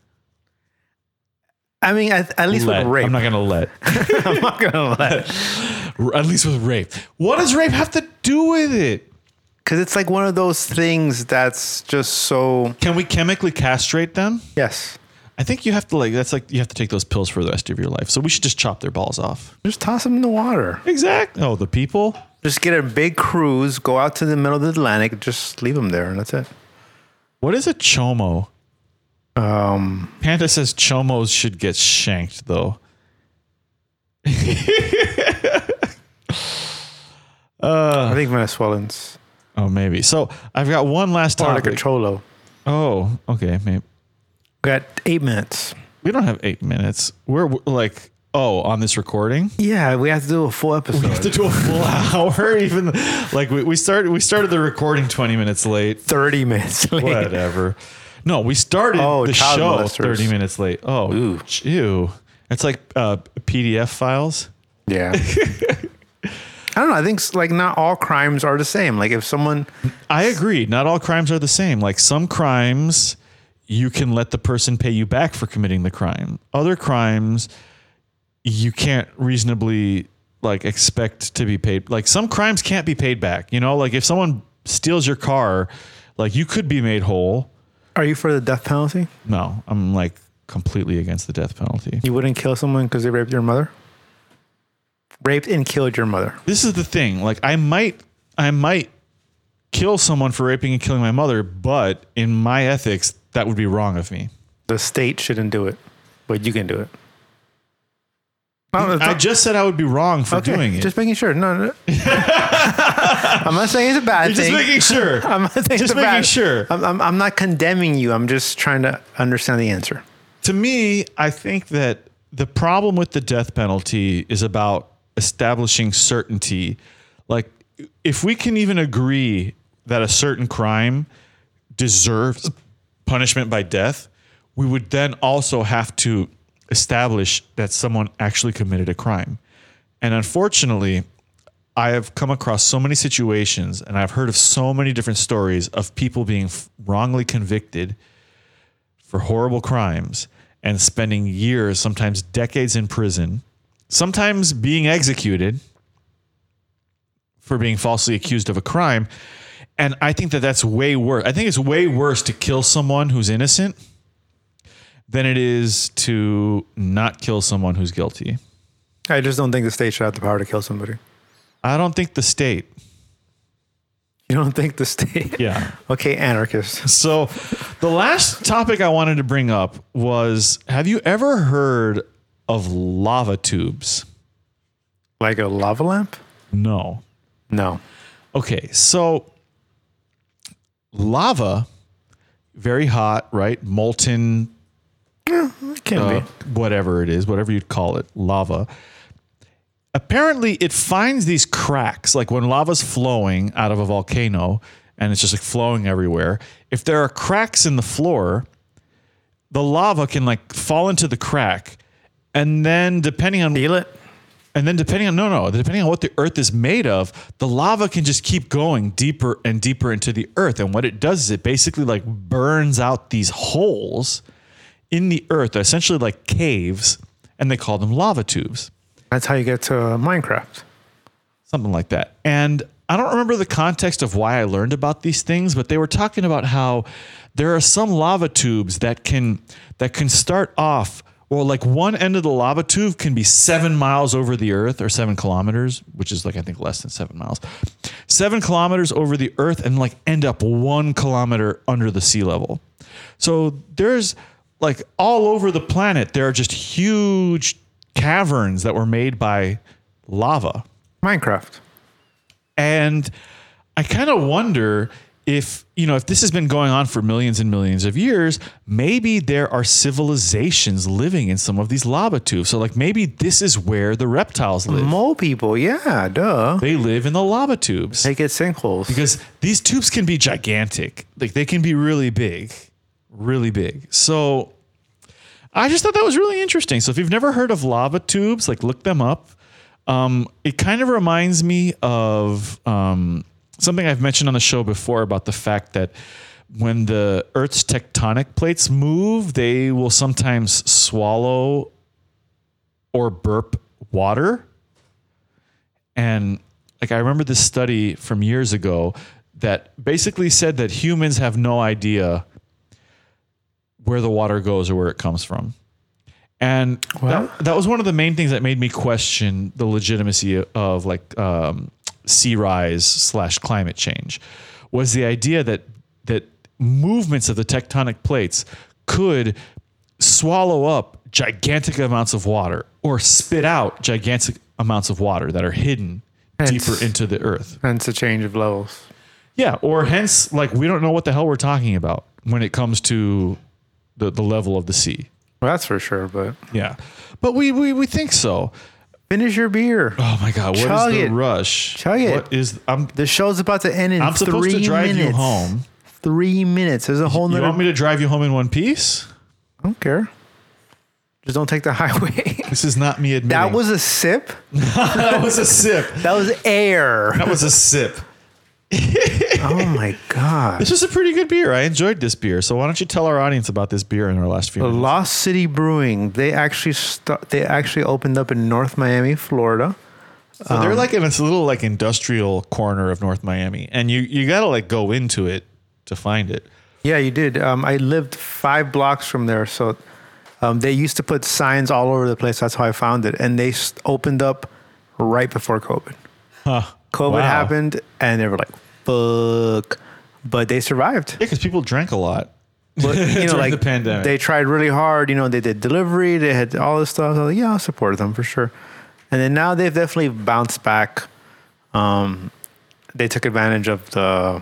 I mean, at least with rape. I'm not going to let. I'm not going to let. At least with rape. What does rape have to do with it? Because it's like one of those things that's just so... Can we chemically castrate them? Yes. I think you have to you have to take those pills for the rest of your life. So we should just chop their balls off. Just toss them in the water. Exactly. Oh, the people? Just get a big cruise, go out to the middle of the Atlantic, just leave them there, and that's it. What is a chomo? Panda says chomos should get shanked, though. I think Venezuelans. Oh, maybe. So I've got one last Or like a topic. cholo. Oh, okay. Maybe. We got 8 minutes. We don't have 8 minutes. We're like, on this recording? Yeah, we have to do a full episode. We have to do a full hour. Even like we started the recording 20 minutes late. 30 minutes late. Whatever. No, we started the child show molesters. 30 minutes late. Oh, Ooh. ew. It's like PDF files. Yeah. I don't know. I think like not all crimes are the same. Like if someone... I agree. Not all crimes are the same. Like some crimes, you can let the person pay you back for committing the crime. Other crimes, you can't reasonably like expect to be paid. Like some crimes can't be paid back. Like if someone steals your car, like you could be made whole. Are you for the death penalty? No, I'm like completely against the death penalty. You wouldn't kill someone because they raped your mother? Raped and killed your mother. This is the thing. Like I might kill someone for raping and killing my mother, but in my ethics, that would be wrong of me. The state shouldn't do it, but you can do it. I just said I would be wrong for doing it. Just making sure. No. I'm not saying it's a bad Just thing. making sure. I'm not saying Just it's a making bad. sure. I'm not condemning you. I'm just trying to understand the answer. To me, I think that the problem with the death penalty is about establishing certainty. Like, if we can even agree that a certain crime deserves punishment by death, we would then also have to establish that someone actually committed a crime. And unfortunately, I have come across so many situations and I've heard of so many different stories of people being wrongly convicted for horrible crimes and spending years, sometimes decades in prison, sometimes being executed for being falsely accused of a crime. And I think that that's way worse. I think it's way worse to kill someone who's innocent than it is to not kill someone who's guilty. I just don't think the state should have the power to kill somebody. I don't think the state. You don't think the state? Yeah. Okay, anarchist. So the last topic I wanted to bring up was, have you ever heard of lava tubes? Like a lava lamp? No. No. Okay, so lava, very hot, right? Molten, It can be. whatever it is, whatever you'd call it, lava. Apparently, it finds these cracks, like when lava's flowing out of a volcano and it's just like flowing everywhere. If there are cracks in the floor, the lava can like fall into the crack And then depending on Feel it? depending on what the earth is made of, the lava can just keep going deeper and deeper into the earth. And what it does is it basically like burns out these holes in the earth, essentially like caves, and they call them lava tubes. That's how you get to Minecraft. Something like that. And I don't remember the context of why I learned about these things, but they were talking about how there are some lava tubes that can start off, or like one end of the lava tube can be 7 miles over the earth, or 7 kilometers, which is like, I think less than 7 miles, 7 kilometers over the earth, and like end up 1 kilometer under the sea level. So there's like all over the planet, there are just huge caverns that were made by lava. Minecraft. And I kind of wonder if this has been going on for millions and millions of years, maybe there are civilizations living in some of these lava tubes. So like maybe this is where the reptiles live. Mole people, yeah, duh. They live in the lava tubes. They get sinkholes. Because these tubes can be gigantic. Like they can be really big, really big. So I just thought that was really interesting. So if you've never heard of lava tubes, like look them up. It kind of reminds me of something I've mentioned on the show before about the fact that when the Earth's tectonic plates move, they will sometimes swallow or burp water. And like I remember this study from years ago that basically said that humans have no idea where the water goes or where it comes from. And that was one of the main things that made me question the legitimacy of like sea rise / climate change, was the idea that movements of the tectonic plates could swallow up gigantic amounts of water or spit out gigantic amounts of water that are hidden deeper into the earth. Hence a change of levels. Yeah, or hence like we don't know what the hell we're talking about when it comes to the level of the sea. Well, that's for sure, but yeah, but we think so. Finish your beer. Oh my God, what Chug is the it. rush? Chug it. What is The show's about to end in 3 minutes. I'm supposed to drive you home. 3 minutes. There's a whole You nother. want me to drive you home in one piece? I don't care. Just don't take the highway. This is not me admitting. That was a sip. that was a sip. That was air. That was a sip. Oh my God. This is a pretty good beer. I enjoyed this beer. So why don't you tell our audience about this beer in our last few minutes? Lost City Brewing. They actually opened up in North Miami, Florida. So they're like in this little like industrial corner of North Miami, and you got to like go into it to find it. Yeah, you did. I lived 5 blocks from there, so they used to put signs all over the place. That's how I found it, and they opened up right before COVID. Huh. COVID happened, and they were like, "Fuck," but they survived. Yeah, because people drank a lot. But, during like the pandemic. They tried really hard. They did delivery. They had all this stuff. I was like, yeah, I'll support them for sure. And then now they've definitely bounced back. They took advantage of the,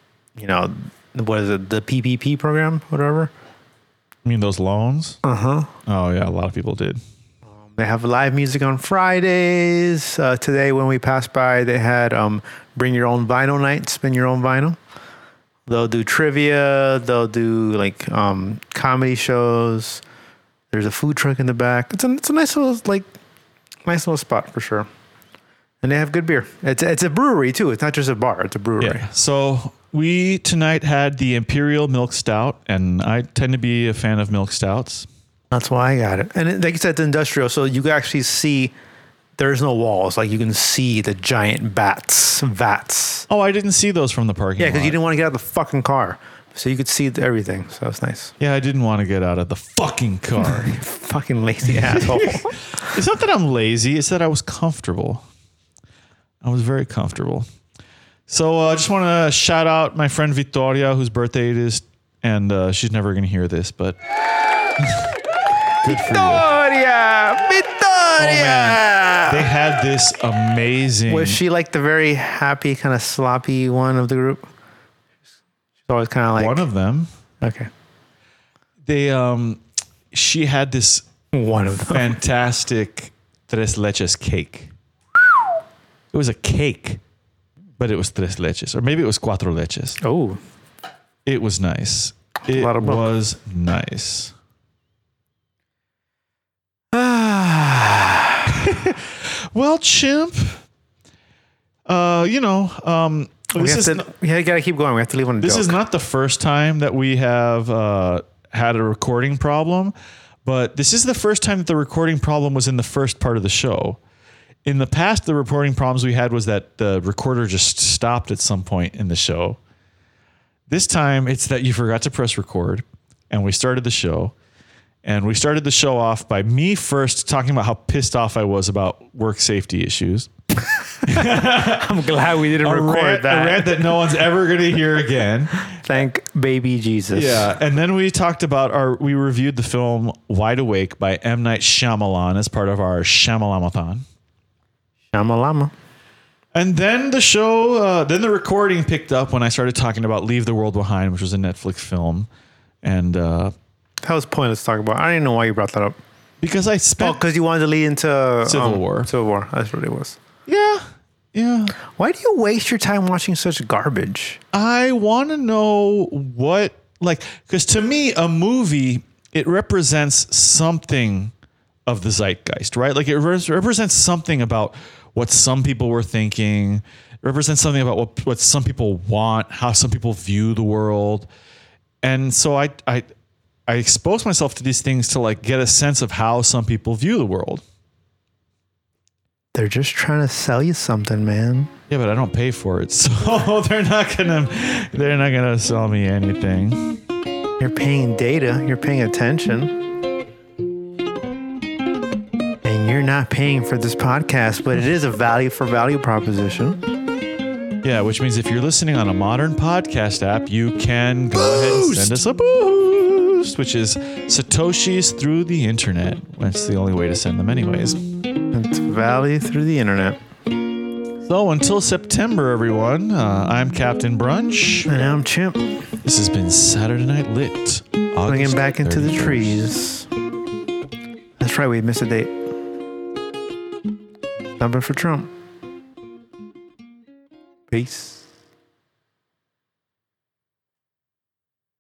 what is it, the PPP program, whatever. You mean those loans? Uh-huh. Oh, yeah, a lot of people did. They have live music on Fridays. Today, when we passed by, they had bring your own vinyl night, spin your own vinyl. They'll do trivia. They'll do like comedy shows. There's a food truck in the back. It's a nice little spot for sure. And they have good beer. It's a brewery too. It's not just a bar. It's a brewery. Yeah. So we tonight had the Imperial Milk Stout, and I tend to be a fan of milk stouts. That's why I got it. And like you said, it's industrial, so you can actually see there's no walls. Like you can see the giant vats. Oh, I didn't see those from the parking lot. Yeah, because you didn't want to get out of the fucking car. So you could see everything. So it's nice. Yeah, I didn't want to get out of the fucking car. Fucking lazy asshole. It's not that I'm lazy. It's that I was comfortable. I was very comfortable. So I just want to shout out my friend Victoria, whose birthday it is. And she's never going to hear this, but... Good for you. Victoria! Oh, man. They had this amazing... Was she like the very happy, kind of sloppy one of the group? She's always kind of like... One of them. Okay. She had this one of them. fantastic tres leches cake. It was a cake, but it was tres leches. Or maybe it was cuatro leches. Oh. It was nice. It was nice. Well, Chimp, We gotta keep going. We have to leave on a this joke. is not the first time that we have had a recording problem, but this is the first time that the recording problem was in the first part of the show. In the past, the recording problems we had was that the recorder just stopped at some point in the show. This time, it's that you forgot to press record, and we started the show. And we started the show off by me first talking about how pissed off I was about work safety issues. I'm glad we didn't record that. A rant that no one's ever going to hear again. Thank baby Jesus. Yeah. And then we talked about we reviewed the film Wide Awake by M. Night Shyamalan as part of our Shyamalamathon. Shamalama. And then the show, then the recording picked up when I started talking about Leave the World Behind, which was a Netflix film. And that was pointless to talk about. I didn't know why you brought that up. because I spent because you wanted to lead into Civil War. Civil War. That's what it was. Yeah. Why do you waste your time watching such garbage? I want to know because to me, a movie, it represents something of the zeitgeist, right? Like it represents something about what some people were thinking. It represents something about what some people want, how some people view the world. And so I expose myself to these things to get a sense of how some people view the world. They're just trying to sell you something, man. Yeah, but I don't pay for it, so they're not gonna sell me anything. You're paying data. You're paying attention. And you're not paying for this podcast, but it is a value for value proposition. Yeah, which means if you're listening on a modern podcast app, you can go ahead and send us a boost, which is Satoshis through the internet. That's the only way to send them anyways. It's value through the internet. So until September, everyone, I'm Captain Brunch. And I'm Chimp. This has been Saturday Night Lit. Swinging back into the 31st. trees. That's right, we missed a date. Stumping for Trump. Peace.